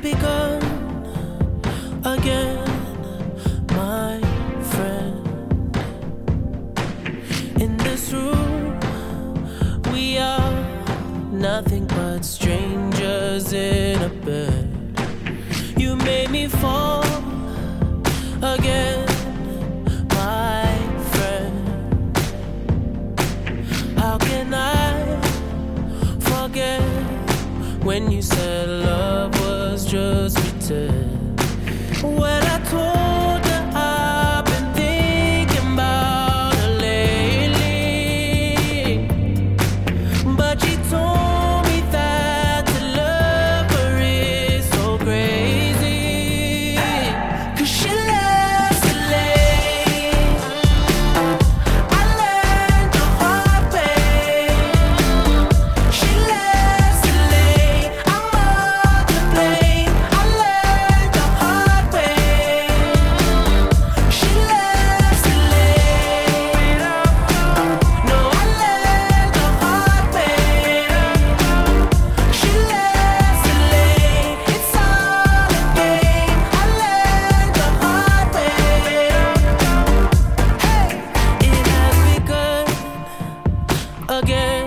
begun again, my friend. In this room, we are nothing but strangers in a bed. You made me fall again, my friend. How can I forget when you said love was just pretend? When I told her I've been thinking about her lately, but she told me that to love her is so crazy, 'cause she loves to lay. I learned the hard way. She loves to lay. I'm all to blame. I learned the hard way. She loves to lay. No, I learned the hard way. She loves to lay. It's all a game. I learned the hard way. Hey, it has begun again.